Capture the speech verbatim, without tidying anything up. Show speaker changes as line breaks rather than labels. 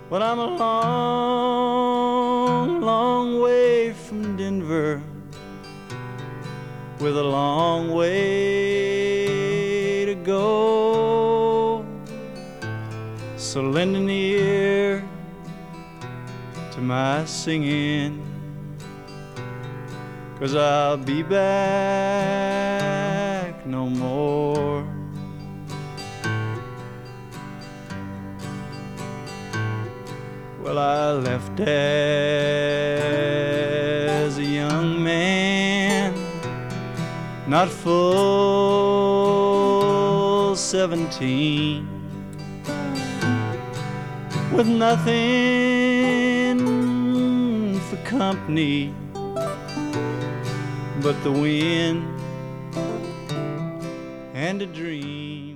Well, I'm a long, long way from Denver, with a long way to go. So lend an ear to my singing, 'cause I'll be back no more. Well, I left as a young man, not full seventeen, with nothing for company but the wind and a dream.